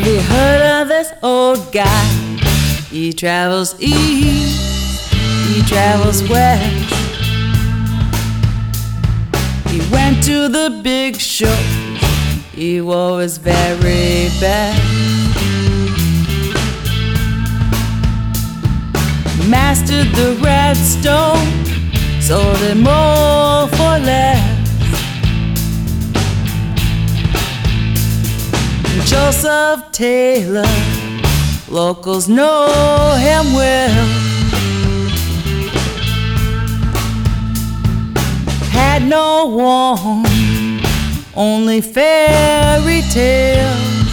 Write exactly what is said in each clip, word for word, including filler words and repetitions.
Have you heard of this old guy? He travels east, he travels west. He went to the big show, he wore his very best. Mastered the redstone, sold it more for less. Joseph Taylor, locals know him well. Had no one, only fairy tales.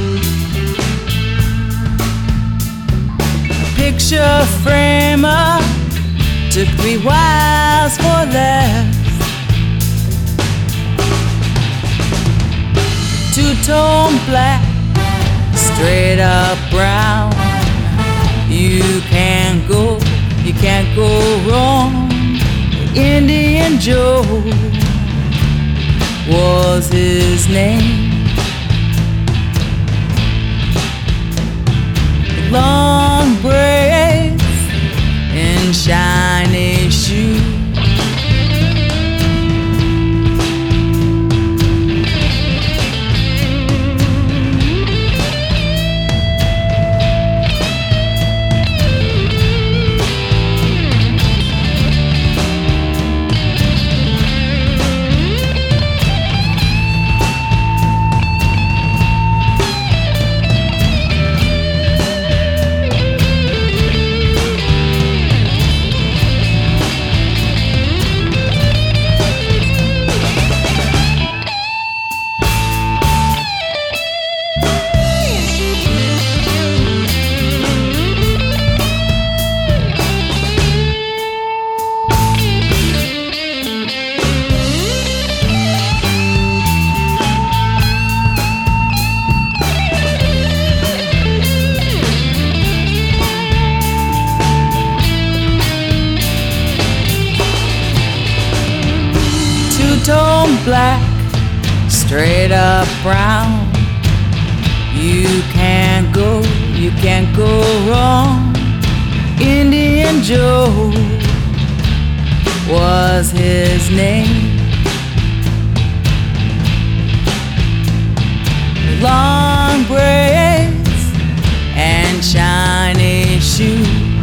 Picture framer, took three wives for less. Two-tone black, straight up brown. You can't go, you can't go wrong. Indian Joe was his name. Long braids and shiny shoes. Two-tone black, straight up brown. You can't go, you can't go wrong. Indian Joe was his name. Long braids and shiny shoes.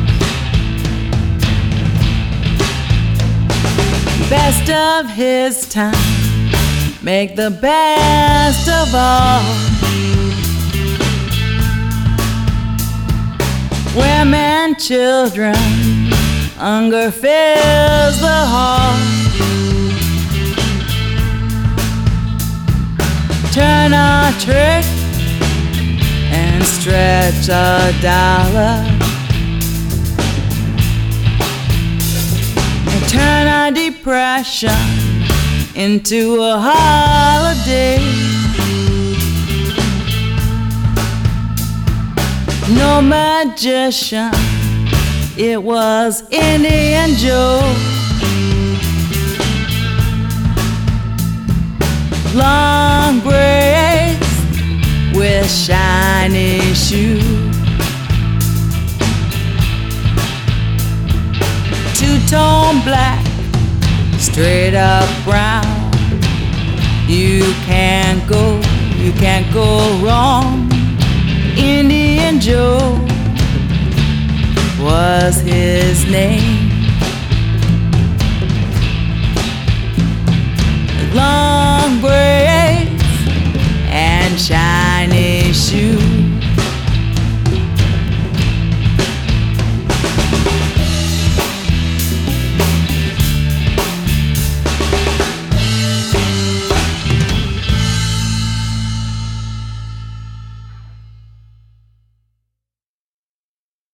Best of his time, make the best of all. Women, children, hunger fills the hall. Turn a trick and stretch a dollar. Turn a depression into a holiday. No magician, it was Indian Joe. Long braids with shiny shoes. Two-tone black, straight up brown. You can't go, you can't go wrong. Indian Joe was his name.